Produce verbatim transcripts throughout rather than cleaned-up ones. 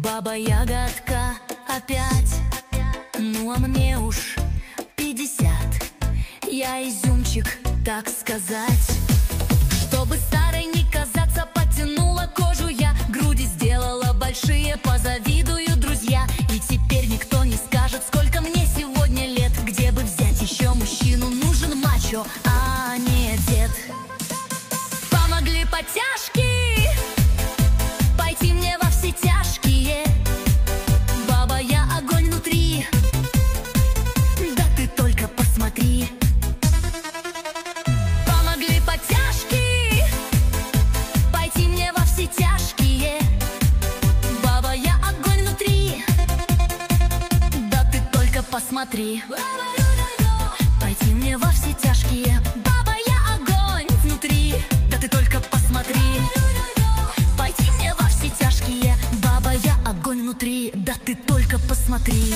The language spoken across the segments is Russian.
Баба Ягодка опять, ну а мне уж пятьдесят. Я изюмчик, так сказать. Чтобы старой не казаться, подтянула кожу я, груди сделала большие, позавидую друзья. И теперь никто не скажет, сколько мне сегодня лет. Где бы взять еще мужчину, нужен мачо, а не дед. Помогли подтяжки пойти мне во все тяжкие. Баба, я огонь внутри, да ты только посмотри. Помогли подтяжки пойти мне во все тяжкие. Баба, я огонь внутри, да ты только посмотри. Пойти мне во все тяжкие. Баба, я огонь внутри, да ты только посмотри. Пойти мне во все тяжкие. Баба, я огонь внутри, да ты только посмотри.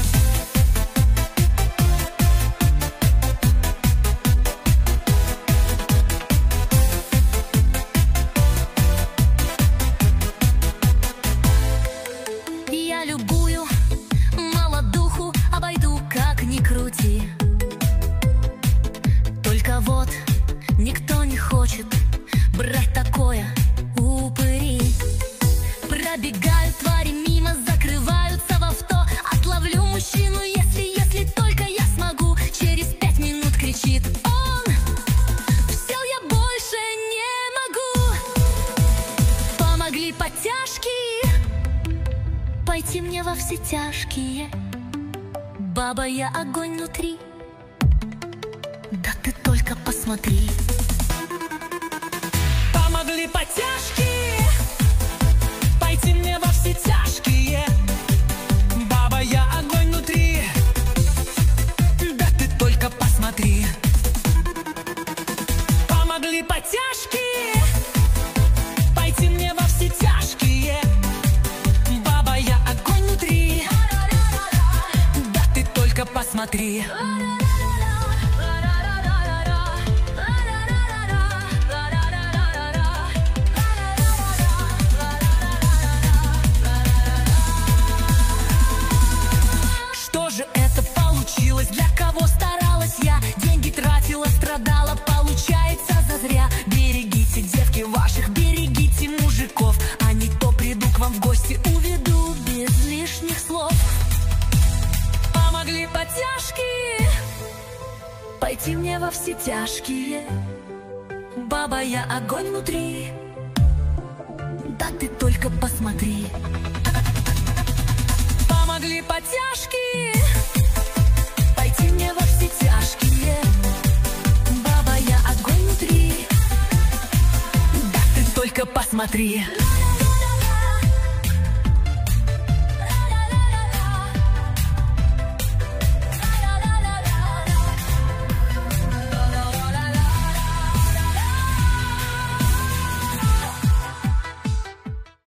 Я любую молодуху обойду, как ни крути. Только вот никто не хочет брать такое, упыри. Пробегают твари мимо, закрываются в авто. Отловлю мужчину, если, если только я смогу. Через пять минут кричит он: все, я больше не могу. Помогли подтяжки пойти мне во все тяжкие. Баба, я огонь внутри, да ты только посмотри. Помогли подтяжки пойти мне во все тяжкие. Баба, я огонь внутри, да ты только посмотри. Помогли подтяжки пойти мне во все тяжкие. Баба, я огонь внутри, да ты только посмотри. Для кого старалась я, деньги тратила, страдала, получается зазря. Берегите, девки ваших, берегите мужиков, а не то приду к вам в гости, уведу без лишних слов. Помогли подтяжки пойти мне во все тяжкие. Баба, я огонь внутри, да ты только посмотри. Помогли подтяжки пойти мне во все тяжкие. Баба, я огонь внутри, да ты только посмотри.